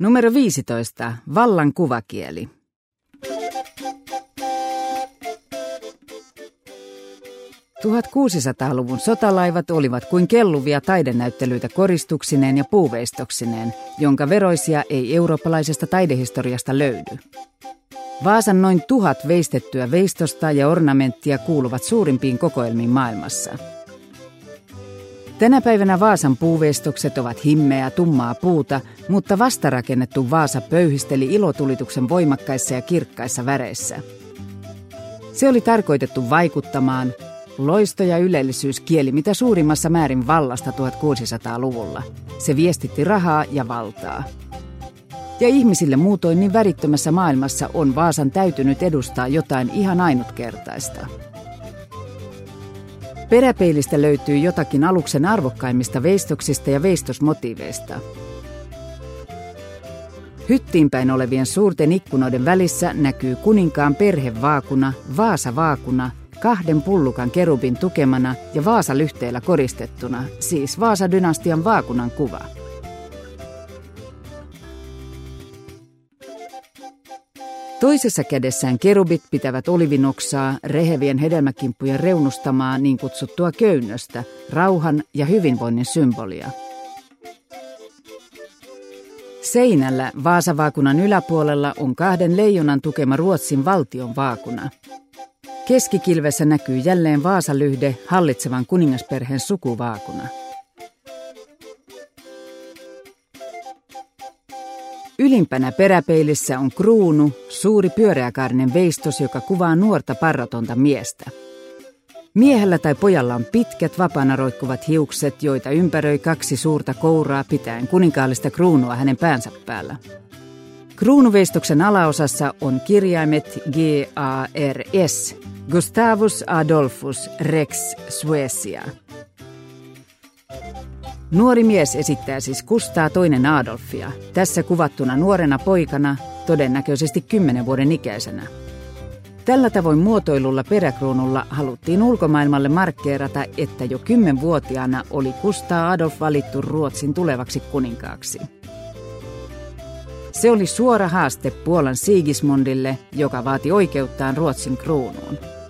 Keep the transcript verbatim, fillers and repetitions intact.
Numero viisitoista. Vallan kuvakieli. tuhatkuusisataaluvun sotalaivat olivat kuin kelluvia taidenäyttelyitä koristuksineen ja puuveistoksineen, jonka veroisia ei eurooppalaisesta taidehistoriasta löydy. Vaasan noin tuhat veistettyä veistosta ja ornamenttia kuuluvat suurimpiin kokoelmiin maailmassa. Tänä päivänä Vaasan puuveistokset ovat himmeää, tummaa puuta, mutta vastarakennettu Vaasa pöyhisteli ilotulituksen voimakkaissa ja kirkkaissa väreissä. Se oli tarkoitettu vaikuttamaan. Loisto ja ylellisyys kieli mitä suurimmassa määrin vallasta tuhatkuusisataaluvulla. Se viestitti rahaa ja valtaa. Ja ihmisille muutoin niin värittömässä maailmassa on Vaasan täytynyt edustaa jotain ihan ainutkertaista. Peräpeilistä löytyy jotakin aluksen arvokkaimmista veistoksista ja veistosmotiiveista. Hyttiinpäin olevien suurten ikkunoiden välissä näkyy kuninkaan perhevaakuna, Vaasa-vaakuna, kahden pullukan kerubin tukemana ja Vaasa-lyhteellä koristettuna, siis Vaasa-dynastian vaakunan kuva. Toisessa kädessään kerubit pitävät olivinoksaa, rehevien hedelmäkimppujen reunustamaa niin kutsuttua köynnöstä, rauhan ja hyvinvoinnin symbolia. Seinällä Vaasa-vaakunan yläpuolella on kahden leijonan tukema Ruotsin valtion vaakuna. Keskikilvessä näkyy jälleen Vaasa-lyhde, hallitsevan kuningasperheen sukuvaakuna. Ylimpänä peräpeilissä on kruunu, suuri pyöreäkaarinen veistos, joka kuvaa nuorta parratonta miestä. Miehellä tai pojalla on pitkät vapaana roikkuvat hiukset, joita ympäröi kaksi suurta kouraa pitäen kuninkaallista kruunua hänen päänsä päällä. Kruunuveistoksen alaosassa on kirjaimet G A R S, Gustavus Adolphus Rex Suecia. Nuori mies esittää siis Kustaa toinen Adolfia, tässä kuvattuna nuorena poikana, todennäköisesti kymmenen vuoden ikäisenä. Tällä tavoin muotoilulla peräkruunulla haluttiin ulkomaailmalle markkeerata, että jo kymmenvuotiaana oli Kustaa Adolf valittu Ruotsin tulevaksi kuninkaaksi. Se oli suora haaste Puolan Sigismundille, joka vaati oikeuttaan Ruotsin kruunuun.